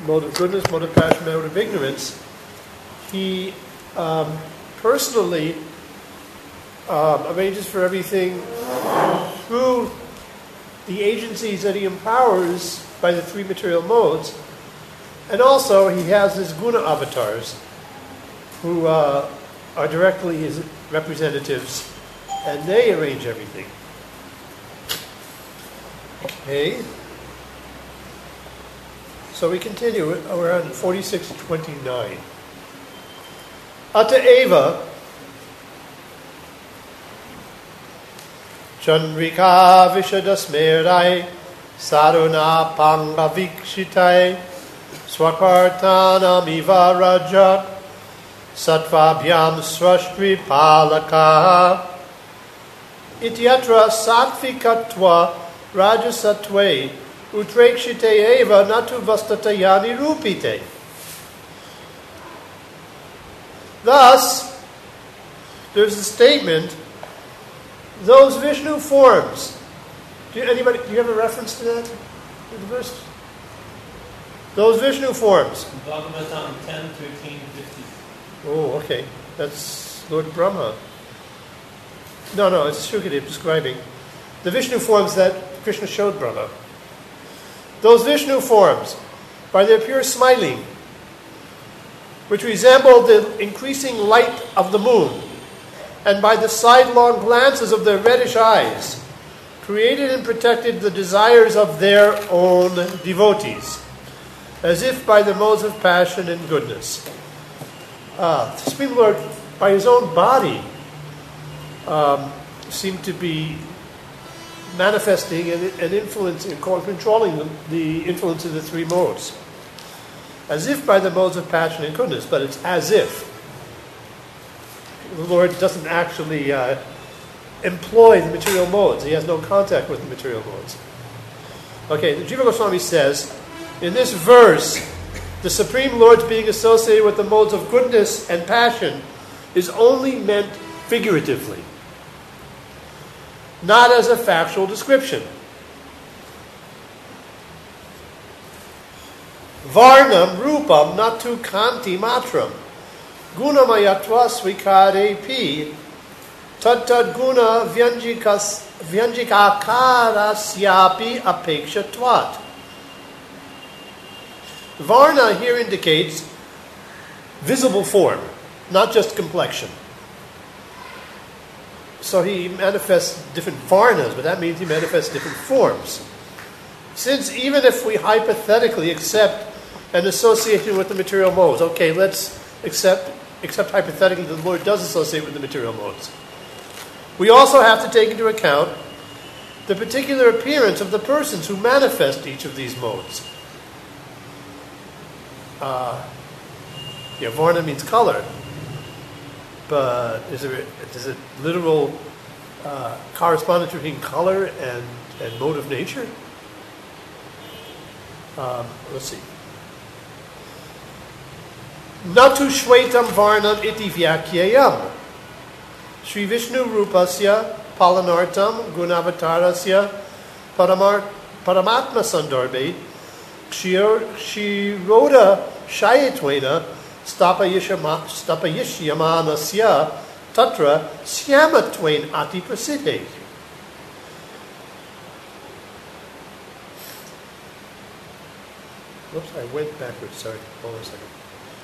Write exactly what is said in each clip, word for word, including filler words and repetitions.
mode of goodness, mode of passion, mode of ignorance, he um, personally um, arranges for everything through the agencies that he empowers by the three material modes. And also he has his guna avatars who uh, are directly his representatives, and they arrange everything. Okay. So we continue. We're on forty-six twenty-nine. Ata eva Chandrika Vishadasmerai Saruna Pangavikshitai Swakartanam Iva Rajat Satvabhyam Swashtri Palaka Ityatra Sattvikatva Rajasatve Utrekshite Eva Natu Vastatayani Rupite. Thus, there's a statement, those Vishnu forms. Do you, anybody, do you have a reference to that? To the verse? Those Vishnu forms. Bhagavatam ten, thirteen, fifty. Oh, okay. That's Lord Brahma. No, no, it's Shukadev describing the Vishnu forms that Krishna showed Brahma. Those Vishnu forms, by their pure smiling, which resembled the increasing light of the moon, and by the sidelong glances of their reddish eyes, created and protected the desires of their own devotees, as if by the modes of passion and goodness. Ah, the Supreme Lord, by his own body, um, seemed to be manifesting and, and influencing, controlling the, the influence of the three modes. As if by the modes of passion and goodness, but it's as if. The Lord doesn't actually uh, employ the material modes. He has no contact with the material modes. Okay, the Jiva Goswami says, in this verse, the Supreme Lord's being associated with the modes of goodness and passion is only meant figuratively, not as a factual description. Varnam rupam natu kanti matram gunamayatva svikare pi tad tad guna vyanjikas vyanjikakarasyapi apekshatvat. Varna here indicates visible form, not just complexion. So he manifests different varnas, but that means he manifests different forms. Since even if we hypothetically accept an association with the material modes, okay, let's accept, accept hypothetically that the Lord does associate with the material modes. We also have to take into account the particular appearance of the persons who manifest each of these modes. Uh, yeah, varna means color. But is there, is it literal uh, correspondence between color and, and mode of nature? Um, let's see. Natu shvetam varnam iti vyakyayam. Sri Vishnu rupasya palanartam gunavatarasya paramar, paramatma sandarbhe shiroda shayatvena Stapayishyamanasya tatra syamatwain ati prasiddhe. Oops, I went backwards, sorry. Hold on a second.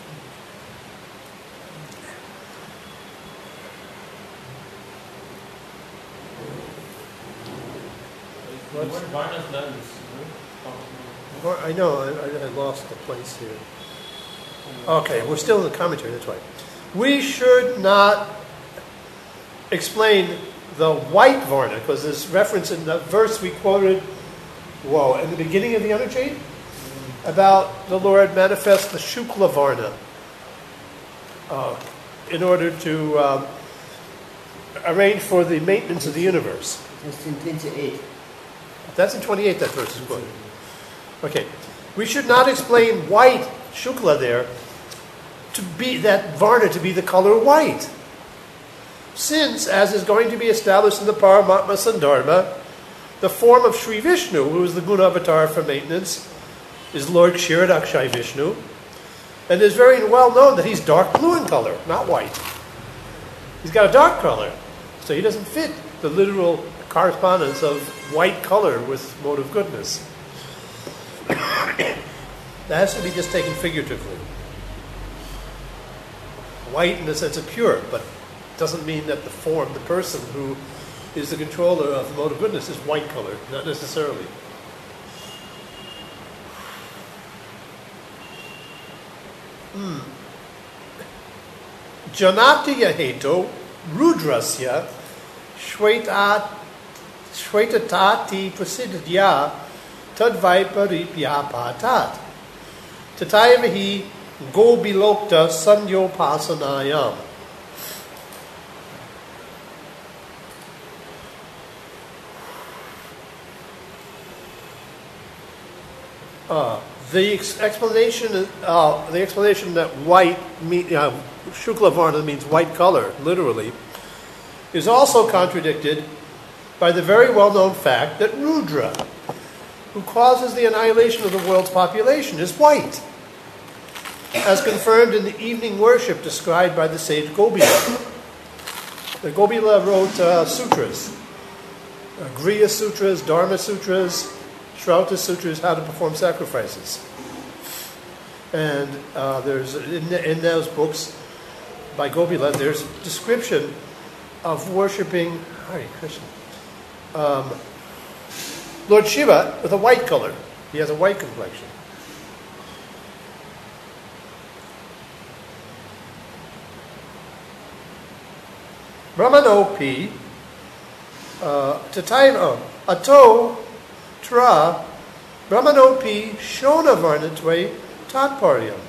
I know, I, I lost the place here. Okay, we're still in the commentary, that's right. We should not explain the white varna, because there's reference in the verse we quoted, whoa, in the beginning of the Anuchet, about the Lord manifests the Shukla varna uh, in order to um, arrange for the maintenance of the universe. That's in twenty-eight. That's in twenty-eight, that verse is quoted. Okay. We should not explain white, Shukla there, to be that varna to be the color white. Since, as is going to be established in the Paramatma Sandarbha, the form of Sri Vishnu, who is the Guna avatar for maintenance, is Lord Kshirodakshay Vishnu, and it's very well known that he's dark blue in color, not white. He's got a dark color, so he doesn't fit the literal correspondence of white color with mode of goodness. That has to be just taken figuratively. White in the sense of pure, but doesn't mean that the form, the person who is the controller of the mode of goodness is white color, not necessarily. Hmm. Janatiya heto rudrasya shwetat shwetatati prasidhya tadvaiparipya patat tatayamahi gobilokta sanyopasanayam. Uh, the ex- explanation, uh, the explanation that white, mean, uh, Shukla Varna means white color, literally, is also contradicted by the very well-known fact that Rudra, who causes the annihilation of the world's population, is white, as confirmed in the evening worship described by the sage Gobila. The Gobila wrote uh, sutras, uh, Griya Sutras, Dharma Sutras, Shrauta Sutras, how to perform sacrifices. And uh, there's in, in those books by Gobila, there's a description of worshipping Hare Krishna, um, Lord Shiva with a white color. He has a white complexion. Brahmanopi uh, Tataiva Ato Tra Brahmanopi Shona Varnatve Tatparyam.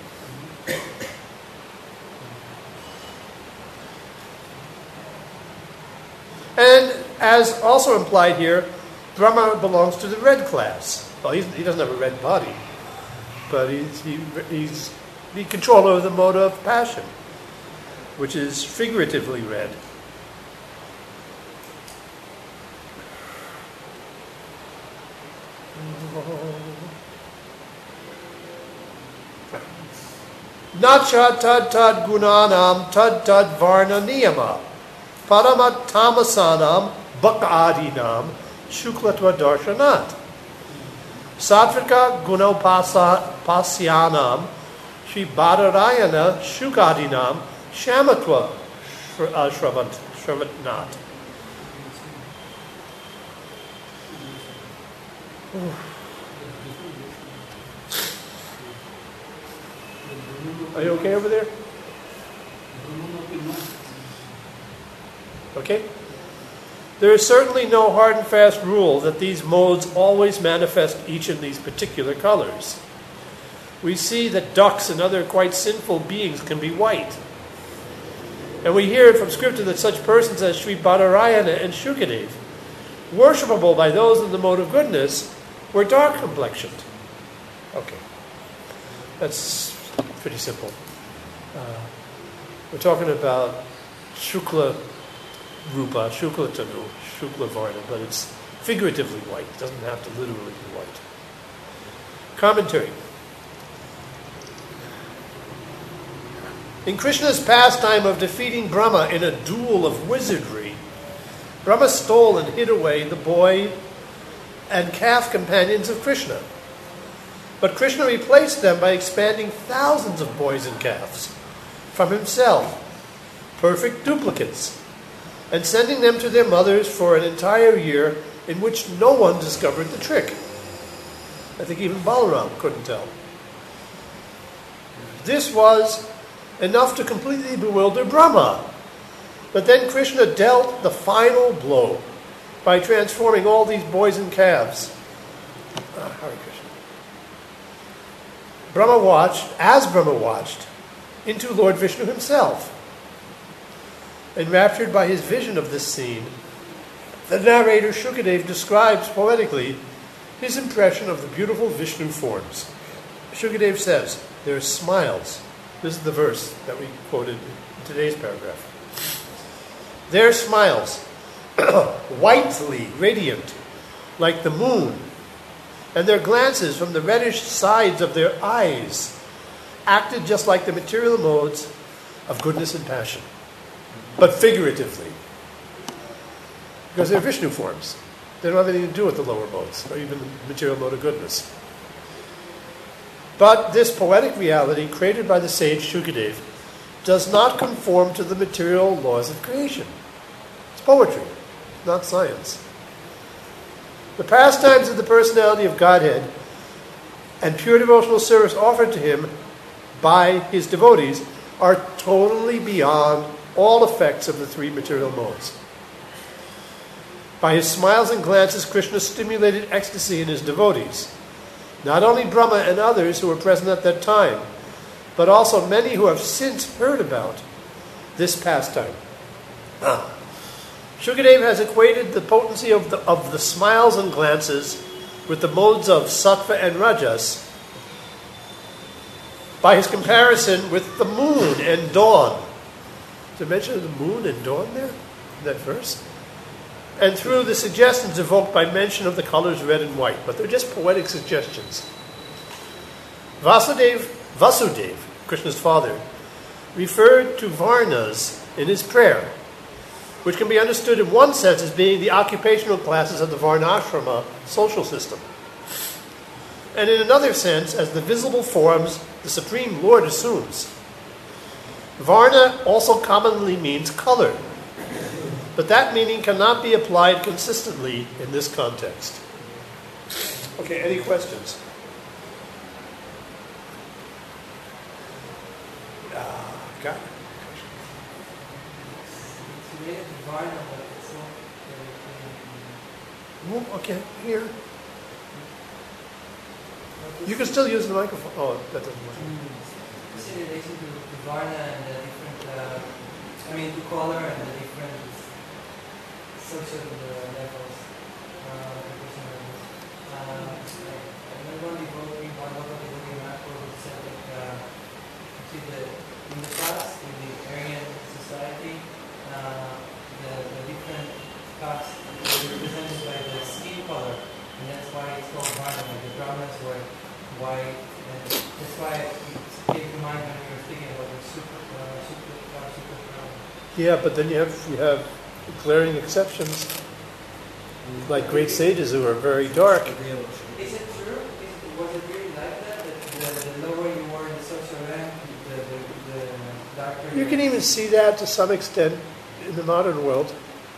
And as also implied here, Brahma belongs to the red class. Well, he's, he doesn't have a red body, but he's, he, he's the controller of the mode of passion, which is figuratively red. Nacha tad tad gunanam tad tad varna niyama paramat tamasanam bhakadinam shuklatva darshanat satvika gunopasyanam shri badarayana shukadinam shamatva shravanat. Are you okay over there? Okay? There is certainly no hard and fast rule that these modes always manifest each in these particular colors. We see that ducks and other quite sinful beings can be white. And we hear from Scripture that such persons as Sri Badarayana and Shukadev, worshipable by those in the mode of goodness, were dark complexioned. Okay. That's pretty simple. Uh, we're talking about Shukla Rupa, Shukla Tanu, Shukla Varna, but it's figuratively white. It doesn't have to literally be white. Commentary. In Krishna's pastime of defeating Brahma in a duel of wizardry, Brahma stole and hid away the boy and calf companions of Krishna. But Krishna replaced them by expanding thousands of boys and calves from himself, perfect duplicates, and sending them to their mothers for an entire year in which no one discovered the trick. I think even Balaram couldn't tell. This was enough to completely bewilder Brahma. But then Krishna dealt the final blow by transforming all these boys and calves. Uh, Hare Krishna. Brahma watched, as Brahma watched, into Lord Vishnu himself. Enraptured by his vision of this scene, the narrator Shukadev describes poetically his impression of the beautiful Vishnu forms. Shukadev says, their smiles. This is the verse that we quoted in today's paragraph. Their smiles, whitely radiant, like the moon, and their glances from the reddish sides of their eyes acted just like the material modes of goodness and passion, but figuratively. Because they're Vishnu forms. They don't have anything to do with the lower modes, or even the material mode of goodness. But this poetic reality created by the sage Shukadev does not conform to the material laws of creation. It's poetry, not science. The pastimes of the personality of Godhead and pure devotional service offered to him by his devotees are totally beyond all effects of the three material modes. By his smiles and glances, Krishna stimulated ecstasy in his devotees. Not only Brahma and others who were present at that time, but also many who have since heard about this pastime. Ah. Shukadev has equated the potency of the, of the smiles and glances with the modes of sattva and rajas by his comparison with the moon and dawn. Did I mention the moon and dawn there in that verse? And through the suggestions evoked by mention of the colors red and white, but they're just poetic suggestions. Vasudev, Vasudev, Krishna's father, referred to Varnas in his prayer, which can be understood in one sense as being the occupational classes of the Varnashrama social system, and in another sense as the visible forms the Supreme Lord assumes. Varna also commonly means color, but that meaning cannot be applied consistently in this context. Okay, any questions? Uh, got it. Well, okay, here. You can still use the microphone. Oh, that doesn't work. Just in relation to the Varna and the different, uh, I mean, the color and the different social uh, levels, uh, uh, like, I remember one devotee, one of the devotee Mahaprabhu who said that, uh, see the, in the past, in the Aryan society, uh, the, the different castes were represented by the skin color, and that's why it's called Varna. Like the Brahmins were white, and that's why it came to mind when we were thinking about the super, uh, super, uh, super Brahman. Yeah, but then you have you have glaring exceptions, like great sages who are very dark. Is it true? Is, was it really like that? That the, the lower you were in the social rank, the, the, the darker You can even see that to some extent in the modern world.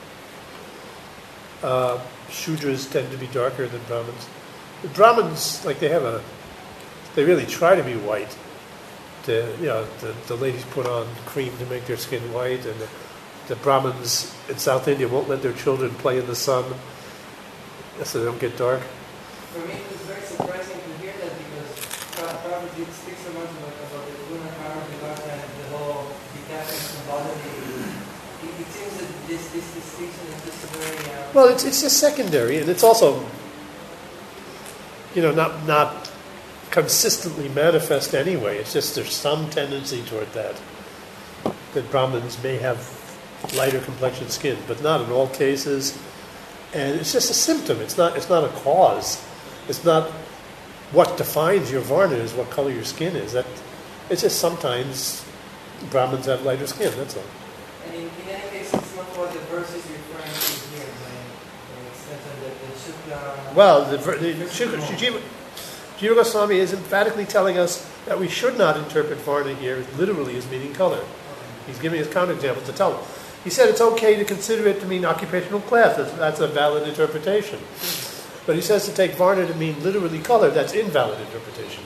Uh, Shudras tend to be darker than Brahmins. The Brahmins, like they have a, they really try to be white. To, you know, the, the ladies put on cream to make their skin white, and the, the Brahmins in South India won't let their children play in the sun so they don't get dark. For me, it was very surprising to hear that because Prabhupada did speak so much about, about the Guna Karma Vivaka and the whole detachment from bodily. It, it seems that this, this distinction is just very... Uh, Well, it's it's just secondary, and it's also, you know, not not consistently manifest anyway. It's just there's some tendency toward that. That Brahmins may have lighter complexioned skin, but not in all cases. And it's just a symptom. It's not it's not a cause. It's not what defines your varna is what color your skin is. That it's just sometimes Brahmins have lighter skin. That's all. And in, in any case, it's not what the verse is referring to here. The extent of the, the Shukla. Well, the, the Shukla, Jiva, Jiva Goswami is emphatically telling us that we should not interpret varna here literally as meaning color. He's giving us counterexamples to tell us. He said it's okay to consider it to mean occupational class. That's, that's a valid interpretation. But he says to take varna to mean literally color. That's invalid interpretation.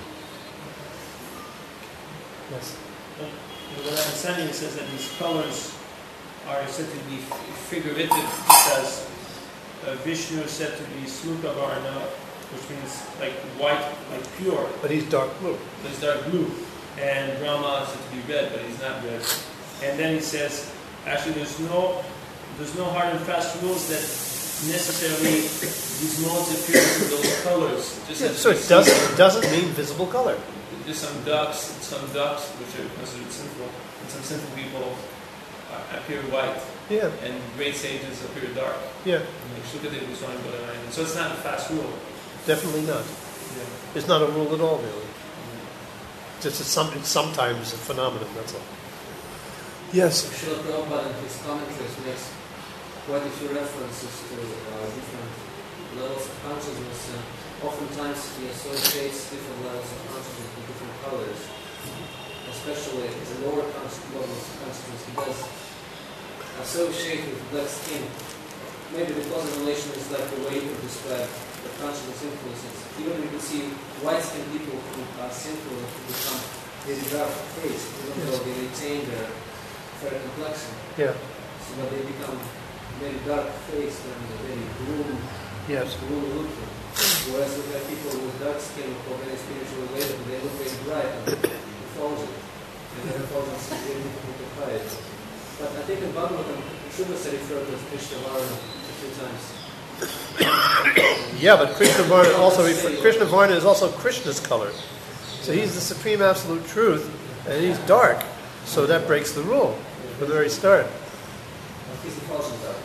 Yes. What I'm understanding, it says that these colors are said to be figurative because uh, Vishnu is said to be Smukha Varna, which means like white, like pure. But he's dark blue. But he's dark blue. And Brahma is said to be red, but he's not red. And then he says, actually there's no there's no hard and fast rules that necessarily these modes appear in those colors. Just Yeah, as so we it see doesn't, it doesn't mean visible color. There's some ducks, some ducks which are considered sinful, and some sinful people uh, appear white, Yeah, and great sages appear dark. yeah. Like Shukadev Goswami Bodhidharma. So it's not a fast rule. Definitely not. Yeah. It's not a rule at all, really. Just it's, some, it's sometimes a phenomenon, that's all. Yes? Srila Prabhupada in his commentaries makes quite a few references to uh, different levels of consciousness, and oftentimes he associates different levels of consciousness with different colors. Especially the lower conscious levels of consciousness, he does associate with black skin. Maybe the close relation is like the way you could describe the consciousness influences. Even we can see white skinned people who are sinful and who become very dark faced, even Yes. though they retain their fair complexion. Yeah. So that they become very dark faced and very gloom, Yes. gloom looking. Whereas we have people with dark skin who are very spiritually related, they look very bright and effulgent. And their effulgence is very difficult to hide. But I think in Bhagavatam, Srimasa referred to as Krishna Varna a few times. Yeah, but Krishna Varna also refer, Krishna Varna is also Krishna's color. So he's the supreme absolute truth, and he's dark. So that breaks the rule from the very start. He's effulgent dark.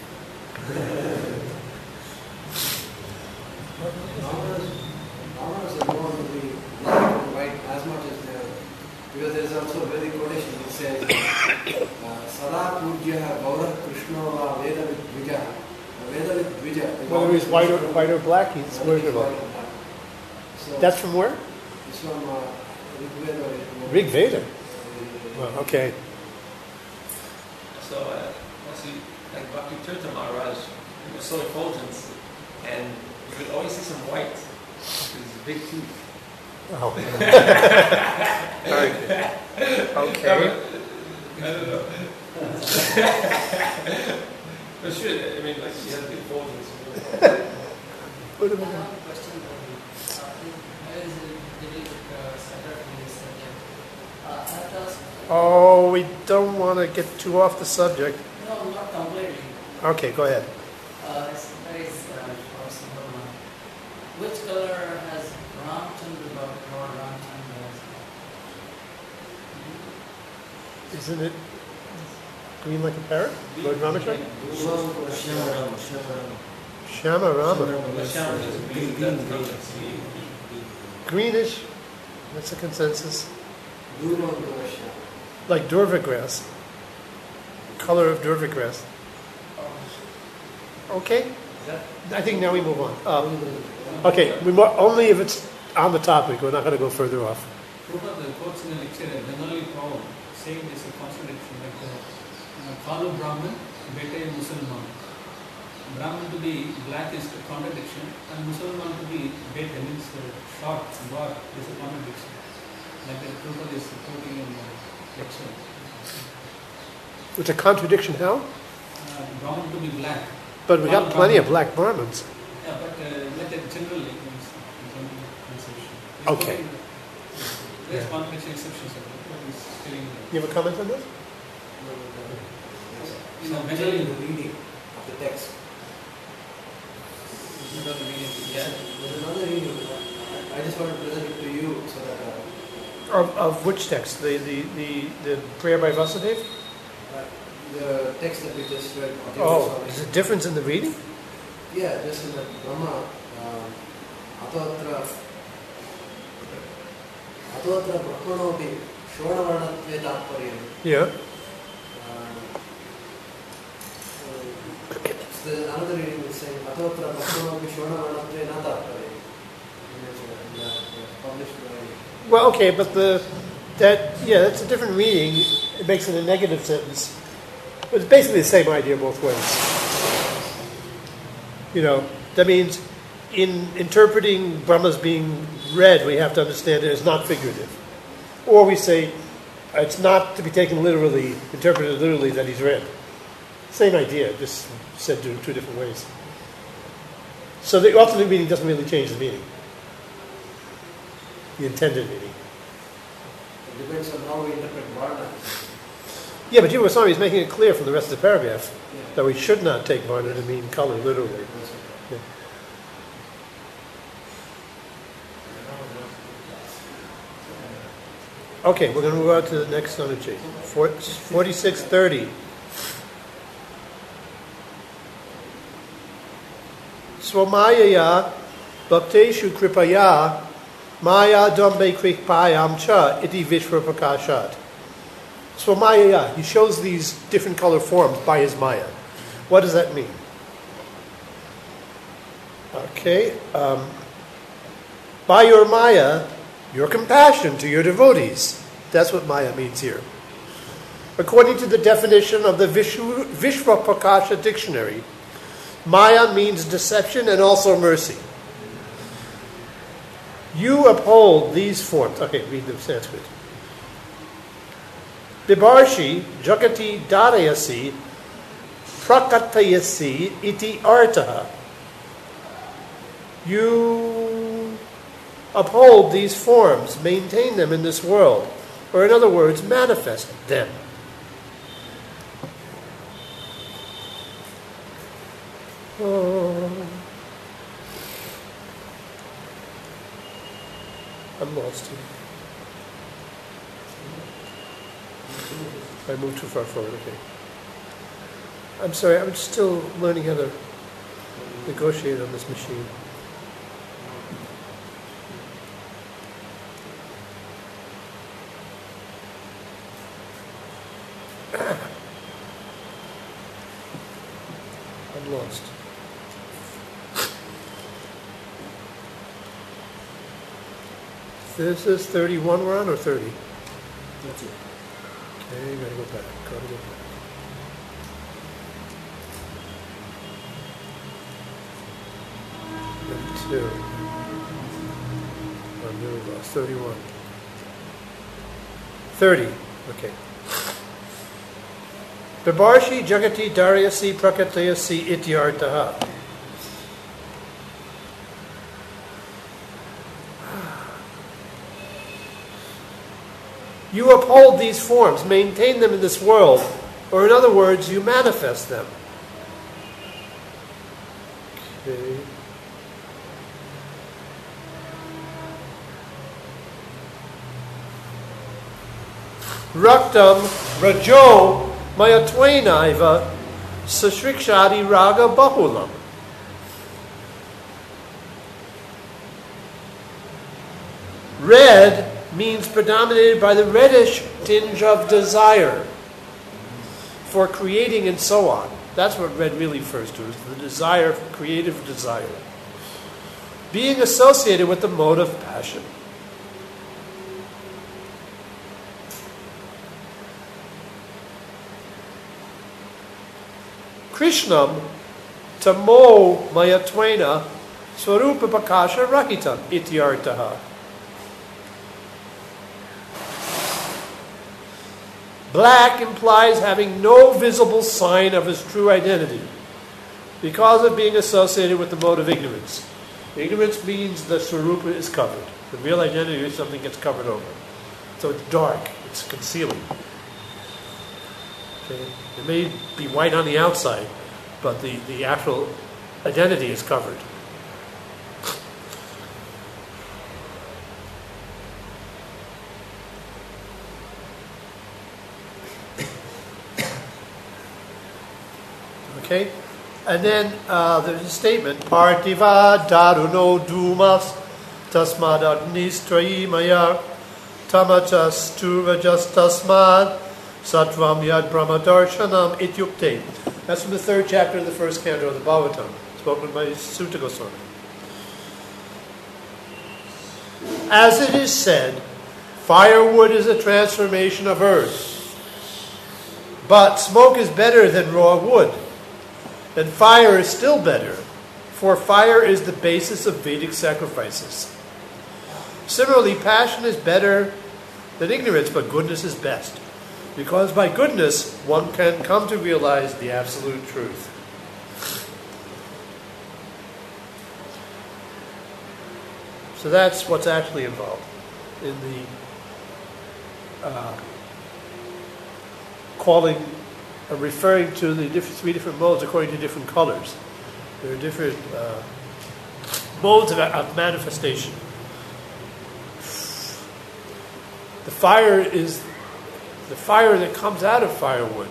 Brahmanas are born to be black and white as much as they are. Because there is also a very quotation which says, Sada Pujya Gaura Krishna Va Veda with Vijaya. Veda with Vijaya. Whether he's white or, white or black, he's worshipable. So That's from where? it's from uh, Rig Veda. Rig Veda. Well, okay. So, uh, also, like Bhakti Tirtha Maharaj, he was so effulgent, and you could always see some white, with his big teeth. Oh. Very good. Okay. I don't know. But sure, I mean, like, he has the effulgence. What I about have a question for you. Uh, there is a little bit uh, center in this subject. Uh, I have to ask, Oh, we don't want to get too off the subject. no, not completely. Okay, go ahead. Uh, it's- there is uh, for Sambhavana. Which color has Ramchandra Bhatt, Lord Ramchandra has? Isn't it green like a parrot? Lord Ramachandra? Shama Rama. Lasham is green, that's conscience. Greenish. That's a consensus. Like Durva grass. Color of Durva grass. Okay. I think now we move on. Um, okay, we mo- only if it's on the topic. We're not going to go further off. Prabhupada, the quotes in the lecture, a Bengali proverb saying this is a contradiction, like uh, Kalu Brahman, Bete Musalman. Brahman to be black is a contradiction, and Musalman to be Bete means uh, short, bar is a contradiction. Like the Prabhupada is quoting in the lecture. It's a contradiction, how? Uh, Brahman to be black. But we got plenty of black Brahmins. Yeah, but uh, like that generally means general conception. He's Okay. quoting the- There's Yeah. contradiction exceptions of it, but he's telling that. You have a comment on this? You know, Generally, Bengali, the reading of the text. you know, the meaning, yeah. There's another reading. I I just want to present it to you so that uh, Of, of which text? The, the, the, the prayer by Vasudev? uh, the text that we just read. Oh, is there a difference in the reading? Yeah, just in the Brahma, Atatra, Atatra Brahmanopi, Shronavarnatve Tatparyam. Yeah. So there's another reading which is saying, Atatra Brahmanopi, Shronavarnatve na Tatparyam. Published by. Well, okay, but the that yeah, that's a different reading. It makes it a negative sentence, but it's basically the same idea both ways. You know, that means in interpreting Brahma's being read, we have to understand it as not figurative, or we say it's not to be taken literally, interpreted literally that he's read. Same idea, just said in two different ways. So the alternate meaning doesn't really change the meaning, the intended meaning. It depends on how we interpret Varna. Yeah, but Jiva Swami is making it clear from the rest of the paragraph Yeah. that we should not take Varna to mean color literally. Yeah. Okay, we're going to move on to the next Anuchi. forty-six thirty. Swamayaya bhakteshu kripaya maya dambe kripayam cha iti vishva prakashat. So maya, he shows these different color forms by his maya. What does that mean? Okay, um, by your maya, your compassion to your devotees. That's what maya means here. According to the definition of the Vishwa, Vishva Prakasha dictionary, maya means deception and also mercy. You uphold these forms. Okay, read the Sanskrit. Bibarshi jagati darayasi prakatayasi iti artaha. You uphold these forms, maintain them in this world, or in other words, manifest them. Oh. I'm lost here. I moved too far forward, okay. I'm sorry, I'm still learning how to negotiate on this machine. I'm lost. This is thirty-one we're on, or thirty? That's it. Okay, gotta go back, gotta go back. thirty-two. I'm really lost. thirty-one. thirty, okay. Bibarshi jagati daryasi prakatayasi ityartaha. You uphold these forms, maintain them in this world, or in other words, you manifest them. Okay. Raktam rajo mayatvainaiva sashrikshadi raga bahulam. Red means predominated by the reddish tinge of desire for creating and so on. That's what red really refers to, is the desire, creative desire. Being associated with the mode of passion. Krishnam tamo mayatvaina swarupa pakasha rahitam ityartaha. Black implies having no visible sign of his true identity because of being associated with the mode of ignorance. Ignorance means the swarupa is covered. The real identity is something gets covered over. So it's dark, it's concealing. Okay? It may be white on the outside, but the, the actual identity is covered. Okay, and then uh, there's a statement: Partiva daruno dumas tasmad agnistrayi maya tamajas turajas tasmad satvam yad brahmadarshanam ityukte. That's from the third chapter of the first canto of the Bhagavatam, spoken by Sutta Goswami. As it is said, firewood is a transformation of earth, but smoke is better than raw wood. And fire is still better, for fire is the basis of Vedic sacrifices. Similarly, passion is better than ignorance, but goodness is best, because by goodness one can come to realize the absolute truth. So that's what's actually involved in the uh, calling. Uh, referring to the different, three different modes according to different colors. There are different uh, modes of, of manifestation. The fire is the fire that comes out of firewood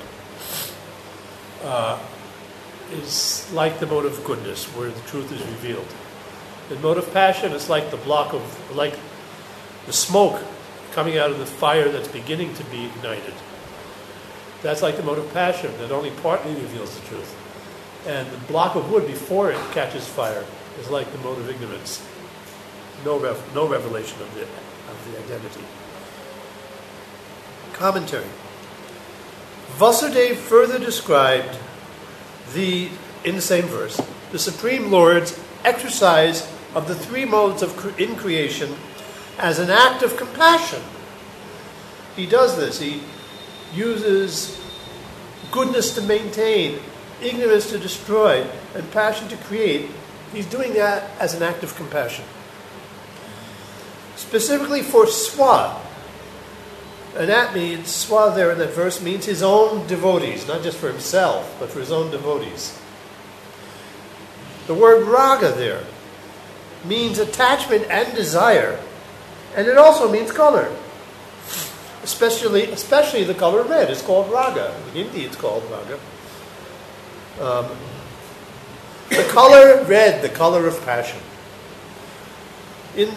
uh, is like the mode of goodness, where the truth is revealed. In mode of passion, it's like the block of, like the smoke coming out of the fire that's beginning to be ignited. That's like the mode of passion that only partly reveals the truth. And the block of wood before it catches fire is like the mode of ignorance. No, rev- no revelation of the, of the identity. Commentary. Vasudeva further described the, in the same verse, the Supreme Lord's exercise of the three modes of cre- in creation as an act of compassion. He does this. He uses goodness to maintain, ignorance to destroy, and passion to create. He's doing that as an act of compassion. Specifically for Swa. And that means, Swa there in that verse means his own devotees, not just for himself, but for his own devotees. The word raga there means attachment and desire, and it also means color. Especially, especially the color red. It's called raga. In Hindi, it's called raga. Um, the color red, the color of passion. In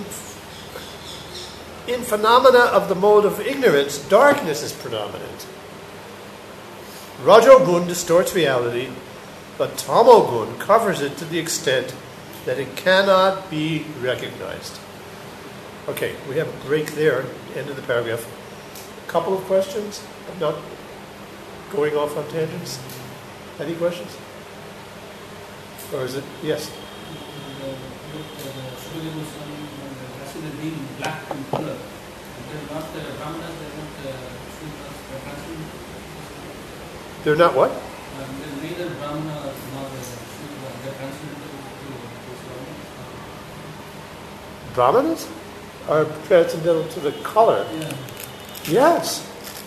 in phenomena of the mode of ignorance, darkness is predominant. Rajogun distorts reality, but Tamogun covers it to the extent that it cannot be recognized. Okay, we have a break there, end of the paragraph. A couple of questions? I'm not going off on tangents. Any questions? Or is it, yes? Being black in color, they're not the Brahmanas, they're not the Shudras, they're transcendent. They're not what? Um, they're neither Brahmana nor the Shudra, they're transcendental to Brahmanas are transcendental to the color. Yeah. Yes.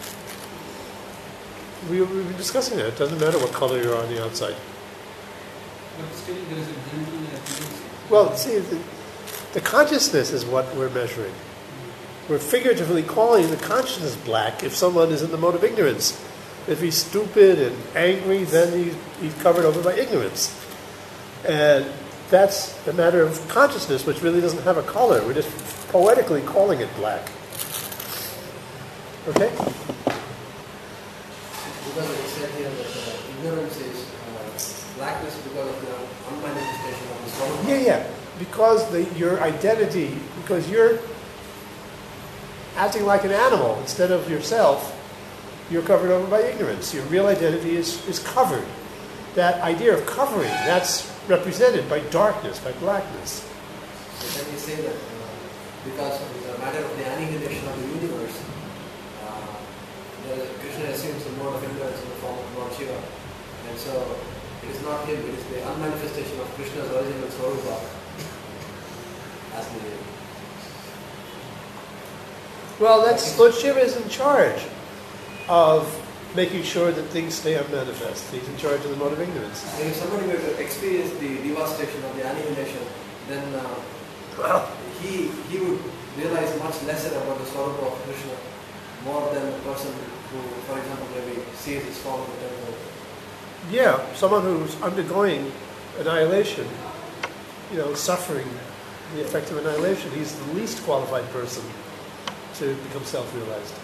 We, we've been discussing that. It doesn't matter what color you're on the outside. But still there is a general appearance. Well, see, the, the consciousness is what we're measuring. We're figuratively calling the consciousness black if someone is in the mode of ignorance. If he's stupid and angry, then he's, he's covered over by ignorance. And that's a matter of consciousness, which really doesn't have a color. We're just poetically calling it black. Okay? Because it said here that uh, ignorance is uh, blackness because of the unmanifestation of the soul. Yeah, yeah. Because the, your identity, because you're acting like an animal instead of yourself, you're covered over by ignorance. Your real identity is, is covered. That idea of covering, that's represented by darkness, by blackness. So then we say that uh, because of the matter of the annihilation of the universe, uh, the, Krishna assumes the mode of ignorance in the form of Lord Shiva. And so it is not him, it is the unmanifestation of Krishna's original Swarupa as the... Well, that's Lord Shiva is in charge of making sure that things stay unmanifest. He's in charge of the mode of ignorance. And if somebody were to experience the devastation of the annihilation, then uh, Well, he he would realize much lesser about the Swarupa of Krishna, more than the person who, for example, maybe sees his form in the temple. yeah, someone who's undergoing annihilation, you know, suffering the effect of annihilation, he's the least qualified person to become self-realized.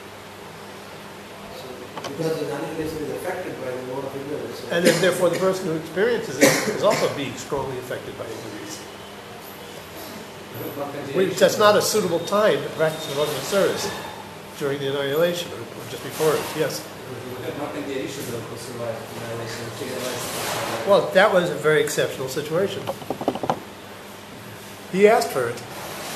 So, because the annihilation is affected by the mode of ignorance. So And then therefore the person who experiences it is also being strongly affected by ignorance. Which that's not a suitable time to practice devotional service during the annihilation or just before it. Yes. Well, that was a very exceptional situation. He asked for it.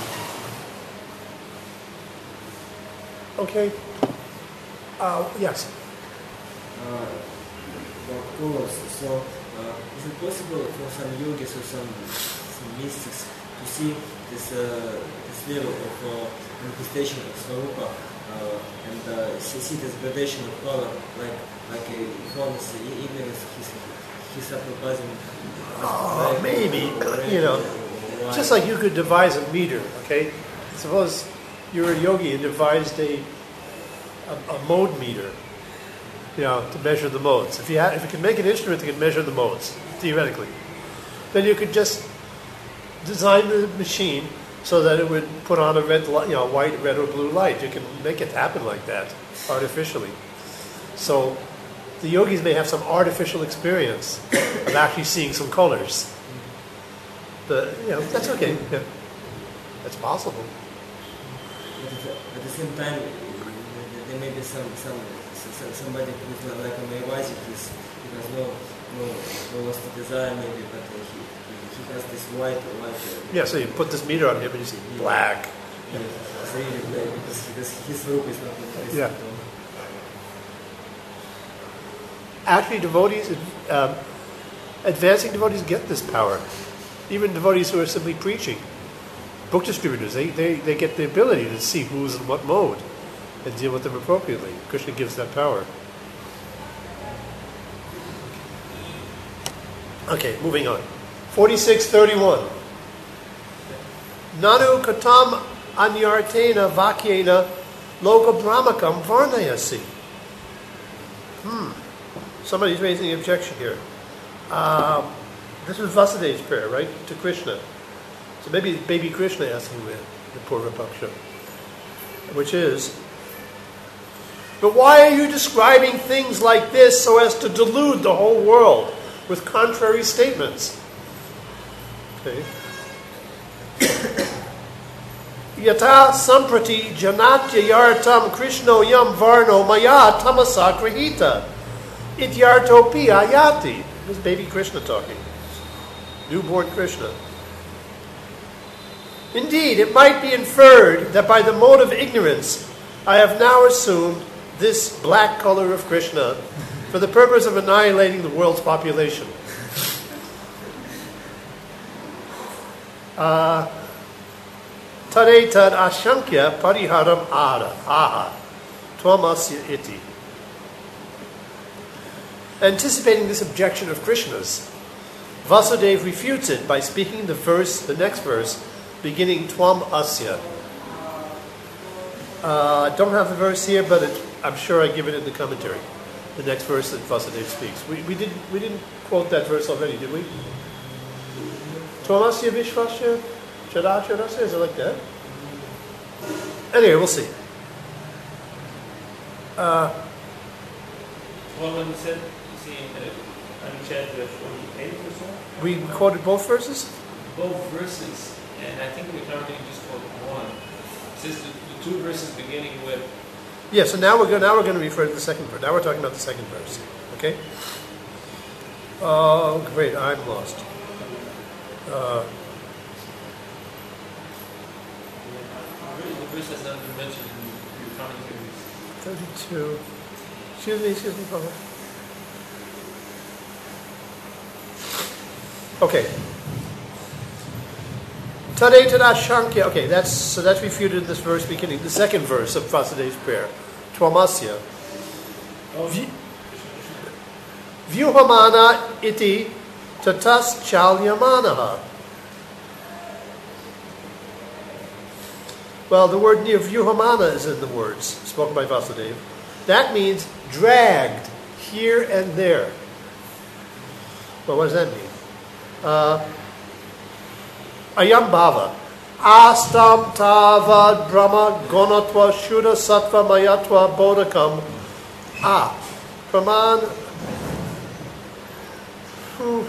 Okay. Uh, yes. Uh, about colors. So, uh, is it possible for some yogis or some, some mystics to see this uh, this level of uh, manifestation of Swarupa uh, and uh, see this gradation of color, like like a formless ignorance, he's he's apopazing. Oh, maybe. You know, just like you could devise a meter. Okay. Suppose you're a yogi and devised a a, a mode meter. You know, to measure the modes. If you had, if you could make an instrument that could measure the modes, theoretically, then you could just design the machine so that it would put on a red, li- you know, white, red, or blue light. You can make it happen like that artificially. So the yogis may have some artificial experience of actually seeing some colors. But, you know, that's okay. Yeah. That's possible. But at the, at the same time, there may be some, some, some somebody who's not like a Maywazi, who's, who has no, no, no lost desire maybe, but uh, he, he has this white, white. Uh, Yeah, so you put this meter on him and you see black. Yeah, it's really black because, because his rope is not in Yeah. Actually, devotees, um, advancing devotees get this power. Even devotees who are simply preaching, book distributors, they, they, they get the ability to see who's in what mode and deal with them appropriately. Krishna gives that power. Okay, moving on. forty-six thirty-one. Nanu katam anyartena vakyena loka brahmakam varnayasi. Hmm. Somebody's raising an objection here. Uh, this was Vasudev's prayer, right? To Krishna. So maybe baby Krishna asking the, the Purva Paksha. Which is, but why are you describing things like this so as to delude the whole world with contrary statements? Okay. Yata samprati janatya yartam krishno yam varno maya tamasa grahita. Ityarto pi ayati. This is baby Krishna talking. Newborn Krishna. Indeed, it might be inferred that by the mode of ignorance, I have now assumed this black color of Krishna for the purpose of annihilating the world's population. Uh, Tade tad ashankya pariharam ara, aha, twamasya iti. Anticipating this objection of Krishna's, Vasudeva refutes it by speaking the verse, the next verse, beginning Tvam Asya. Uh, I don't have the verse here, but it, I'm sure I give it in the commentary. The next verse that Vasudeva speaks. We, we didn't we didn't quote that verse already, did we? Tvam Asya Vishvasya Characharasya, is it like that? Anyway, we'll see. Uh, Well, when you said, you see, uh, on chapter forty-eight or so, we quoted both verses? both verses, and I think in the commentary you just quoted one. It says the, the two verses beginning with, Yeah, so now we're going now we're going to refer to the second verse. Now we're talking about the second verse. Okay? Oh, great, I'm lost. Uh, the verse has not been mentioned in your commentaries. thirty-two. Excuse me, excuse me, Papa. Okay. Tade tada shankya. Okay, that's so that's refuted in this verse beginning, the second verse of Vasudeva's prayer. Twamasya. Vi- Vyuhamana iti tatas chalyamanaha. Well, the word near Vyuhamana is in the words spoken by Vasudeva. That means dragged here and there. Well, what does that mean? Uh, Ayam bhava. Astam tavad brahma gonatva shuddha sattva mayatva bodhakam. Ah. Praman. Whew.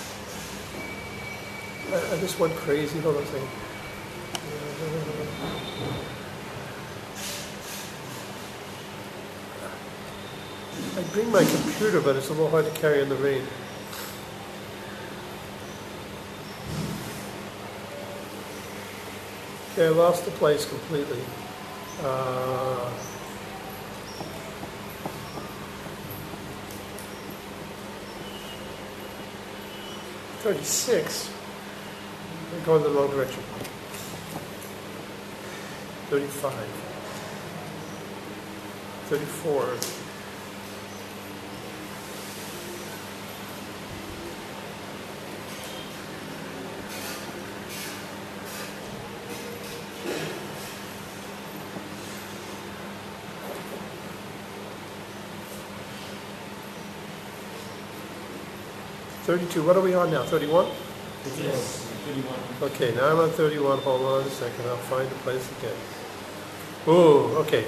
I, I just went crazy. Hold on a second. I bring my computer, but it's a little hard to carry in the rain. Okay, I lost the place completely. Uh, Thirty-six. I'm going in the wrong direction. Thirty-five. Thirty-four. thirty-two. What are we on now? thirty-one? Yes. thirty-one. Okay, now I'm on thirty-one. Hold on a second. I'll find the place again. Ooh, okay.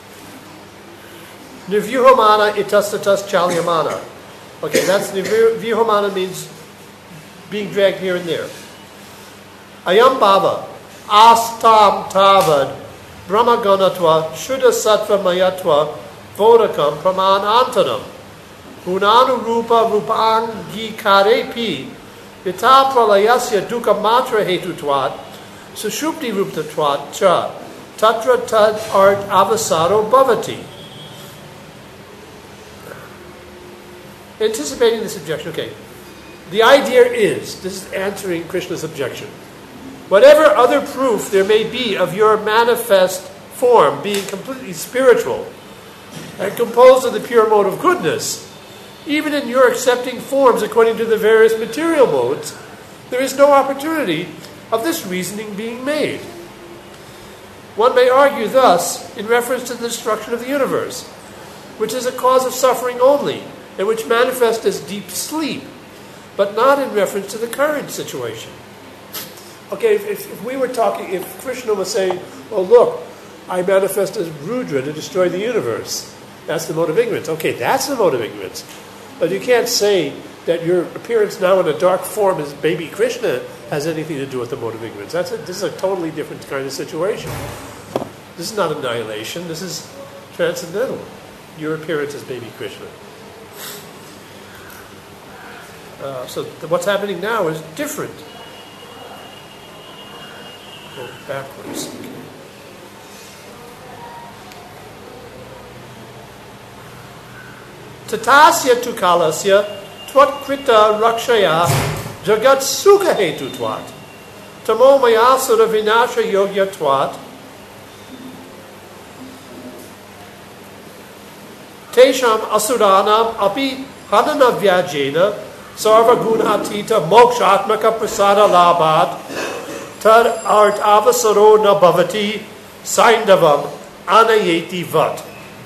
Nivyuhamana itastatas chalyamana. Okay, that's Nivyuhamana means being dragged here and there. Ayam bhava astam tavad brahmaganatva shuddha sattva mayatva vodakam praman antanam unanu rupa rupangikarepi vita pralayasya dukkha matra hetutvat sushupti ruptatvat cha tatra tad art avasaro bhavati. Anticipating this objection, okay. The idea is, this is answering Krishna's objection. Whatever other proof there may be of your manifest form being completely spiritual and composed of the pure mode of goodness, even in your accepting forms according to the various material modes, there is no opportunity of this reasoning being made. One may argue thus in reference to the destruction of the universe, which is a cause of suffering only, and which manifests as deep sleep, but not in reference to the current situation. Okay, if, if, if we were talking, if Krishna was saying, well, look, I manifest as Rudra to destroy the universe, that's the mode of ignorance. Okay, that's the mode of ignorance. But you can't say that your appearance now in a dark form as baby Krishna has anything to do with the mode of ignorance. That's a, this is a totally different kind of situation. This is not annihilation, this is transcendental. Your appearance as baby Krishna. Uh, so th- what's happening now is different. Go backwards. Okay. Tatasya tu kalasya tvatkrita rakshaya jagat sukha hetu tvat tamo mayasura vinasha yogya tvat tesham asuranam api hanana vyajena sarva gunatita mokshatmaka prasada labhat tad art avasaro na bhavati saindavam anayeti vat.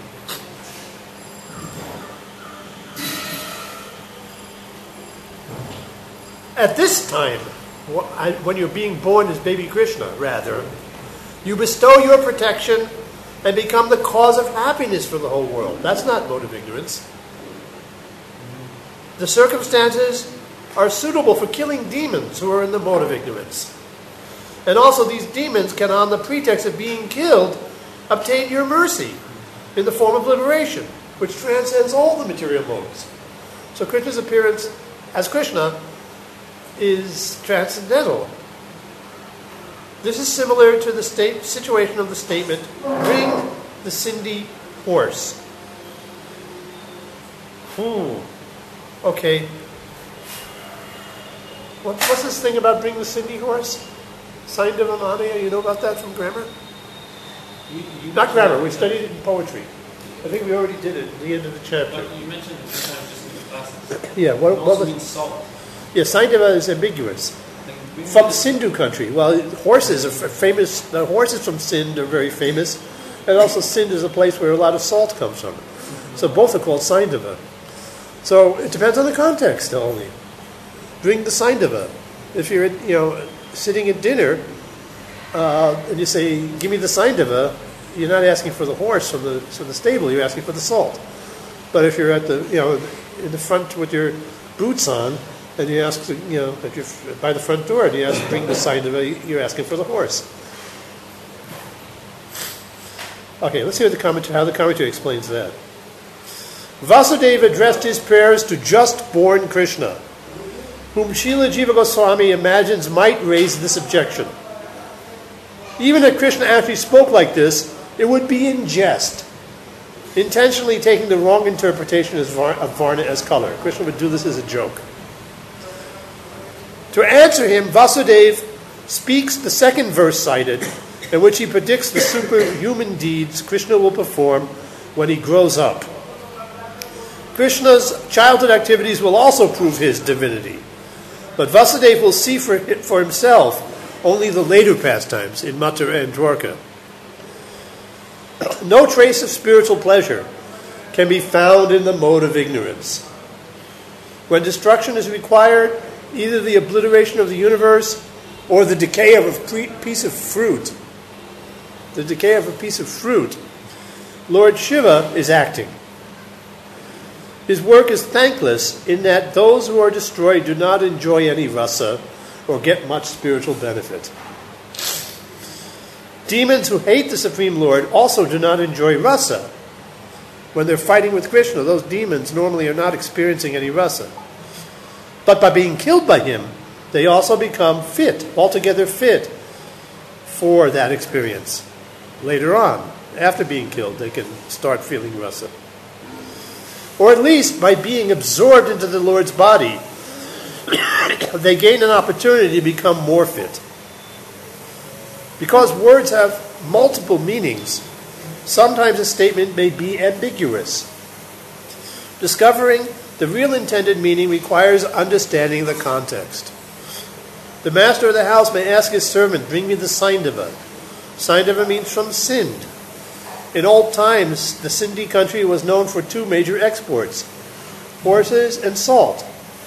At this time, when you're being born as baby Krishna, rather, you bestow your protection and become the cause of happiness for the whole world. That's not mode of ignorance. The circumstances are suitable for killing demons who are in the mode of ignorance. And also these demons can, on the pretext of being killed, obtain your mercy in the form of liberation, which transcends all the material modes. So Krishna's appearance as Krishna is transcendental. This is similar to the state, situation of the statement, bring the Sindhi horse. Hmm. Okay. What, what's this thing about bring the Sindhi horse? Saindava Manaya, you know about that from grammar? You, you Not grammar, we studied it in poetry. I think we already did it at the end of the chapter. But you mentioned it sometimes just in the classes. Yeah, what, It what also was means salt. Yeah, Saindava is ambiguous. Like, From Sindhu country. Well, horses are f- famous. The horses from Sind are very famous. And also Sind is a place where a lot of salt comes from. So both are called Saindava. So it depends on the context only. Bring the Saindava. If you're, you know, sitting at dinner uh, and you say, give me the Saindava, you're not asking for the horse from the, from the stable, you're asking for the salt. But if you're at the, you know, in the front with your boots on, and you ask, you know, if you're by the front door, and you ask to bring the Saindava, you're asking for the horse. Okay, let's hear the commentary, how the commentary explains that. Vasudeva addressed his prayers to just-born Krishna, whom Srila Jiva Goswami imagines might raise this objection. Even if Krishna actually spoke like this, it would be in jest, intentionally taking the wrong interpretation of Varna as color. Krishna would do this as a joke. To answer him, Vasudeva speaks the second verse cited, in which he predicts the superhuman deeds Krishna will perform when he grows up. Krishna's childhood activities will also prove his divinity, but Vasudeva will see for, for himself only the later pastimes in Mathura and Dwarka. No trace of spiritual pleasure can be found in the mode of ignorance. When destruction is required, either the obliteration of the universe or the decay of a pre- piece of fruit. The decay of a piece of fruit. Lord Shiva is acting. His work is thankless in that those who are destroyed do not enjoy any rasa or get much spiritual benefit. Demons who hate the Supreme Lord also do not enjoy rasa. When they're fighting with Krishna, those demons normally are not experiencing any rasa. But by being killed by him, they also become fit, altogether fit for that experience. Later on, after being killed, they can start feeling rasa. Or at least by being absorbed into the Lord's body, they gain an opportunity to become more fit. Because words have multiple meanings, sometimes a statement may be ambiguous. Discovering the real intended meaning requires understanding the context. The master of the house may ask his servant, bring me the Saindava. Saindava means from Sind. In old times, the Sindhi country was known for two major exports, horses and salt.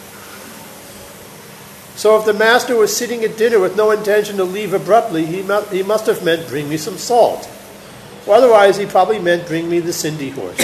So if the master was sitting at dinner with no intention to leave abruptly, he must, he must have meant, bring me some salt. Or otherwise, he probably meant, bring me the Sindhi horse.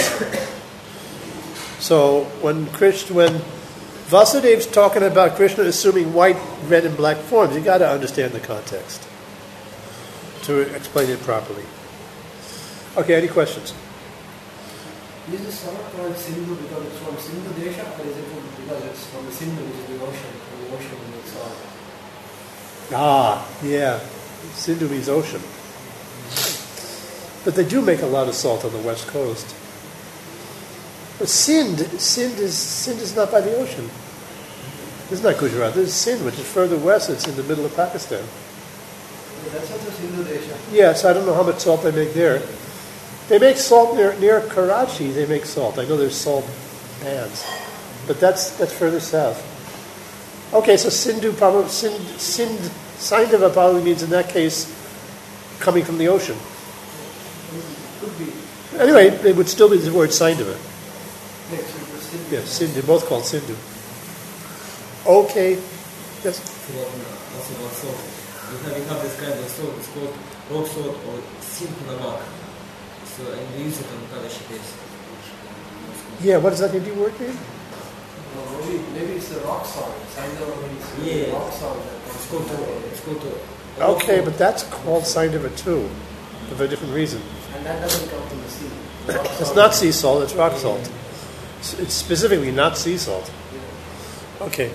So when Krishna, when Vasudev's talking about Krishna assuming white, red, and black forms, you got to understand the context to explain it properly. Okay, any questions? Is this summer called Sindhu because it's from Sindhu Desha, or is it because it's from the Sindhu, which is the ocean, from the ocean in itself? Ah, yeah. Sindhu means ocean. But they do make a lot of salt on the west coast. But Sind, Sind is Sind is not by the ocean. This is not Gujarat. This is Sind, which is further west. It's in the middle of Pakistan. Yeah, that's also Sindhu Desha. Yes, I don't know how much salt they make there. They make salt near near Karachi. They make salt. I know there's salt pans, but that's that's further south. Okay, so Sindhu probably Sind Sind Saindava probably means in that case coming from the ocean. Could be. Anyway, it would still be the word Saindava. Yes, it was Sindhu. Yes, Sindhu, both called Sindhu. Okay, yes. Also about salt. We have, we have this kind of salt, it's called rock salt or Sinkunamak. So, and we use it on Kadashi days. Yeah, what does that Hindi word mean? No, maybe, maybe it's the rock salt. Saindava means Yeah. rock salt. That It's comes called from to, the- it's called to. Okay, but that's called Saindava too, for a different reason. And that doesn't come from the sea. The rock It's salt- not sea salt, it's rock salt. It's it's specifically not sea salt. Okay.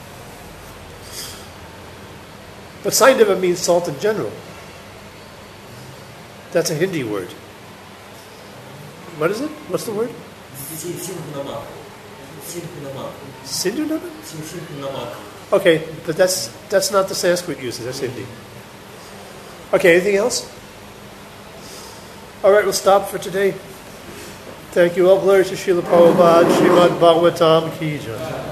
But Saindava means salt in general. That's a Hindi word. What is it? What's the word? Sinkunamak. Sinkunamak. Sindhu Namak? Sinkunamak. Okay, but that's that's not the Sanskrit usage, that's Hindi. Okay, anything else? All right, we'll stop for today. Thank you. All glory to Srila Prabhupada, Srimad Bhagavatam Ki Jai.